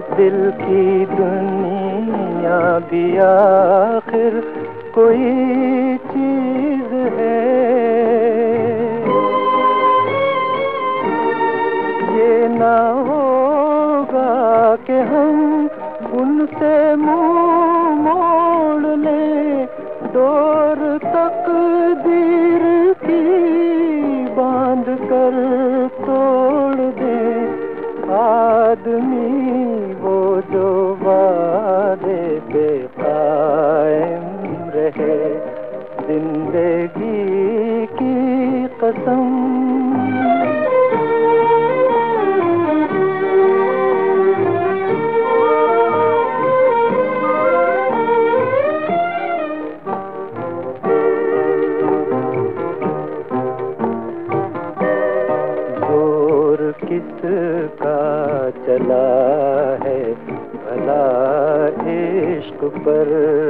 दिल की दुनिया भी आखिर कोई चीज है। ये ना होगा कि हम उनसे मुंह मोड़ लें, डोर तकदीर की बांध कर तोड़ दें। आदमी वो जो वादे पे कायम रहे, जिंदगी की कसम। किसका चला है भला इश्क पर,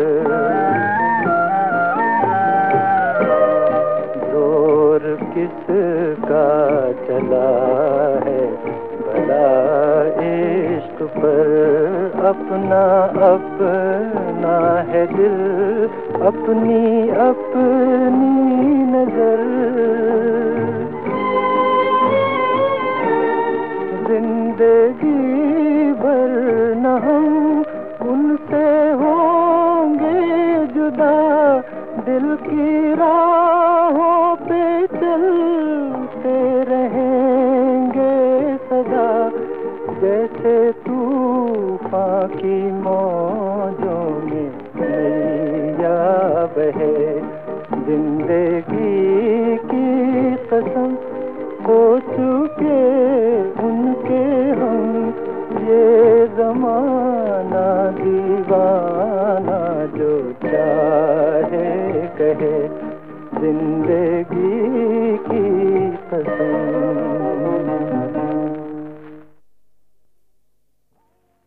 जोर किसका चला है भला इश्क पर। अपना अपना है दिल, अपनी अपनी नजर। जिंदगी भर न हम उनसे होंगे जुदा, दिल की राहों पे चलते रहेंगे सदा। जैसे तूफान की मौजों में नैया बहे, जिंदगी की कसम हो चुके उनके हम। ये ज़माना दीवाना जो चाहे कहे, जिंदगी की कसम।